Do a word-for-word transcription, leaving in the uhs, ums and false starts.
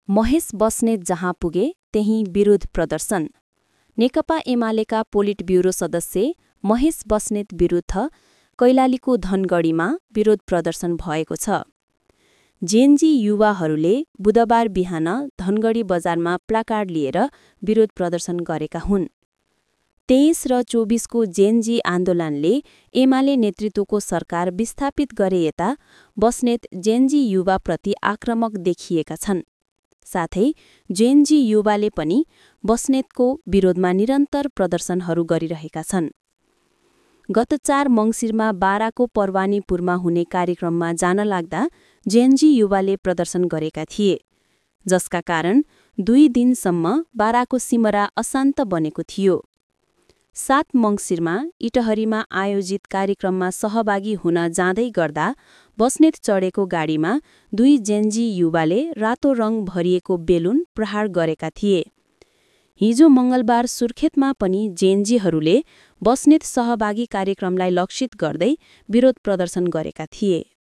महेश बस्नेत जहाँ पुगे त्यहीं विरोध प्रदर्शन। नेकपा एमालेका पोलिट ब्युरो सदस्य महेश बस्नेत विरुद्ध कैलालीको धनगढीमा विरोध प्रदर्शन भएको छ। जेएनजी युवाहरूले बुधबार बिहान धनगढी बजारमा प्लाकार्ड लिएर विरोध प्रदर्शन गरेका हुन्। तेइस र चौबिसको जेएनजी आन्दोलनले एमाले नेतृत्वको सरकार विस्थापित गरे यता बस्नेत जेएनजी युवाप्रति आक्रामक देखिएका छन्। साथै जेएनजी युवाले पनि बस्नेतको विरोधमा निरन्तर प्रदर्शनहरू गरिरहेका छन्। गत चार मङ्सिरमा बाराको परवानीपुरमा हुने कार्यक्रममा जान लाग्दा जेएनजी युवाले प्रदर्शन गरेका थिए, जसका कारण दुई दिनसम्म बाराको सिमरा अशान्त बनेको थियो। सात मङ्सिरमा इटहरीमा आयोजित कार्यक्रममा सहभागी हुन जाँदै गर्दा बस्नेत चढेको गाडीमा दुई जेएनजी युवाले रातो रङ भरिएको बेलुन प्रहार गरेका थिए। हिजो मङ्गलबार सुर्खेतमा पनि जेएनजीहरूले बस्नेत सहभागी कार्यक्रमलाई लक्षित गर्दै विरोध प्रदर्शन गरेका थिए।